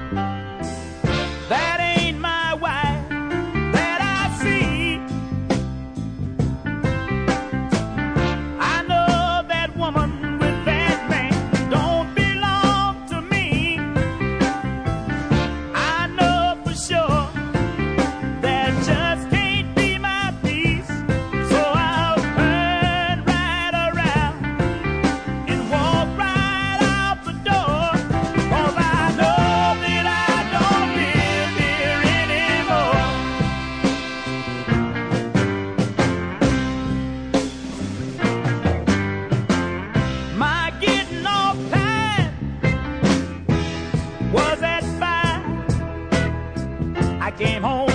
That ain't my wife that I see. I know that woman with that man don't belong to me. I know for sure that just can't be my peace. So I'll turn right around and walk right out the door. 'Cause I know that I don't live here anymore. My getting off time was at 5. I came home